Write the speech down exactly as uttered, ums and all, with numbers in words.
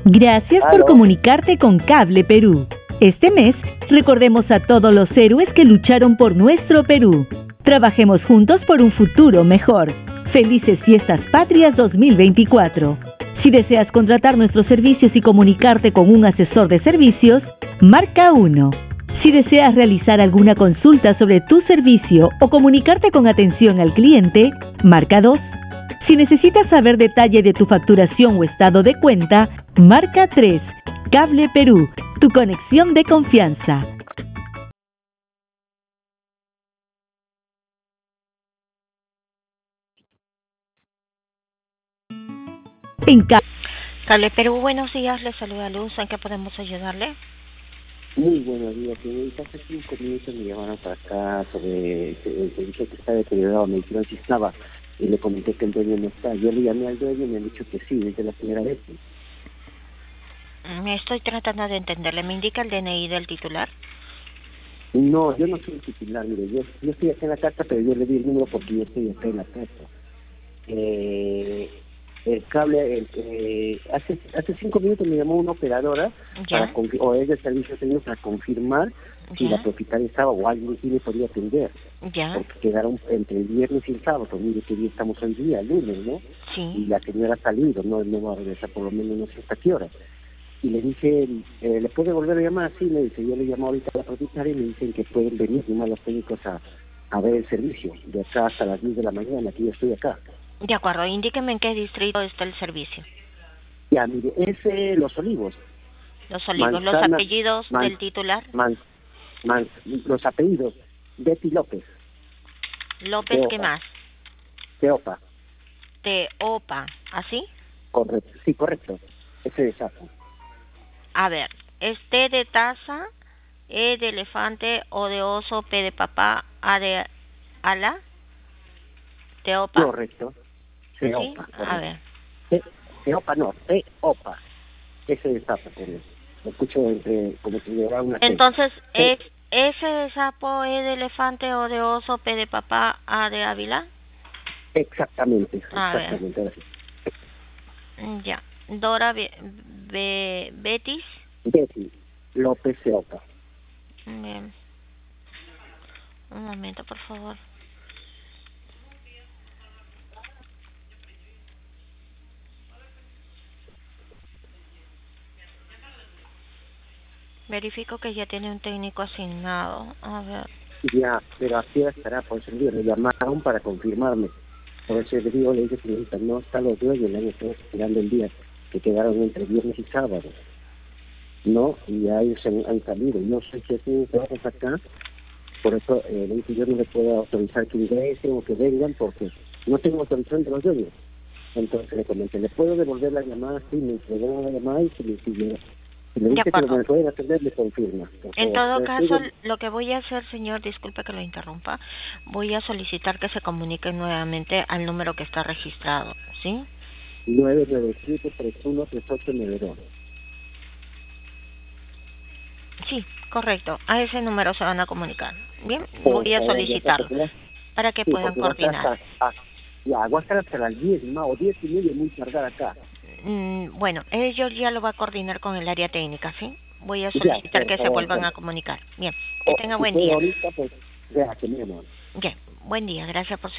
Gracias por Aló. comunicarte con Cable Perú. Este mes, recordemos a todos los héroes que lucharon por nuestro Perú. Trabajemos juntos por un futuro mejor. Felices Fiestas Patrias dos mil veinticuatro. Si deseas contratar nuestros servicios y comunicarte con un asesor de servicios, marca uno. Si deseas realizar alguna consulta sobre tu servicio o comunicarte con atención al cliente, marca dos. Si necesitas saber detalle de tu facturación o estado de cuenta, marca tres. Cable Perú, tu conexión de confianza. En ca Cable Perú, buenos días, le saluda Luz, ¿en qué podemos ayudarle? Muy buenos días, señorita. Hace cinco minutos me llamaron para acá sobre el el servicio que está deteriorado. Me dijeron si estaba y le comenté que el dueño no está. Yo le llamé al dueño y me han dicho que sí, desde la primera vez. Me estoy tratando de entenderle, ¿me indica el D N I del titular? No, yo no soy el titular, mire, yo, yo estoy acá en la casa, pero yo le di el número porque yo estoy acá en la casa. Eh, el cable, el, eh, hace hace cinco minutos me llamó una operadora Ya. para confi- o es del servicio técnico para confirmar si Ya. la propietaria estaba o alguien sí le podía atender, Ya, porque quedaron entre el viernes y el sábado. Mire que día estamos hoy día, lunes, ¿no? Y sí, la señora ha salido, no, no va a regresar por lo menos no sé hasta qué hora. Y le dije, eh, ¿le puede volver a llamar? Sí, me dice, yo le llamo ahorita a la propietaria y me dicen que pueden venir más los técnicos a, a ver el servicio, de acá hasta las diez de la mañana, que yo estoy acá. de acuerdo, indíqueme en qué distrito está el servicio. Ya, mire, es eh, Los Olivos, Los Olivos, los Manzana, apellidos man, del titular. man, man, los apellidos, Betty López, López, ¿qué Teopa, más? Teopa, Teopa, ¿así? correcto, sí, correcto, ese es exacto. A ver, es T de taza, E de elefante, O de oso, P de papá, A de ala, Teopa. Correcto, ¿Sí? Teopa, A correcto. ver. Te, Teopa no, Teopa, ese es exacto, correcto. Lo escucho entre, como si llevara una T. Entonces, Te- ¿es S de sapo, E de elefante, O de oso, P de papá, A de Ávila? Exactamente, A ver, exactamente, ahora sí. ya. Dora Be Be Betis. Betty López Teopa. Bien. Un momento, por favor. Verifico que ya tiene un técnico asignado. A ver. Ya, pero aquí estará por servir. Me llamaron para confirmarme. Por eso le digo, le dije, señorita, no está los dueños, le han estado esperando el día que quedaron entre viernes y sábado. ¿No? Y ya ellos han, han salido. No sé si aquí trabajos acá. Por eso eh, le dije, yo no le puedo autorizar que ingresen o que vengan porque no tengo autorización de los dueños. Entonces le comenté, ¿le puedo devolver la llamada? Sí, me entregó la llamada y si le, si le, si le De dice que acuerdo. me pueden atender, le confirma. Por En favor. todo Pero caso, estoy lo que voy a hacer, señor, disculpe que lo interrumpa, voy a solicitar que se comunique nuevamente al número que está registrado, ¿sí? nueve nueve siete, tres uno tres ocho nueve dos. Sí, correcto. A ese número se van a comunicar. Bien, Por voy a favor, ya está, solicitarlo porque va- para que sí, puedan porque va a estar coordinar. hasta, ah, ya, va a estar hasta las diez, más, o diez y media, muy tardar acá. Mm, bueno, ellos ya lo va a coordinar con el área técnica, ¿sí? Voy a Ya, solicitar por que se favor, vuelvan bueno. a comunicar. Bien, que O, tenga si buen puede día. ahorita, pues, vea que mi amor. Bien, buen día. Gracias por su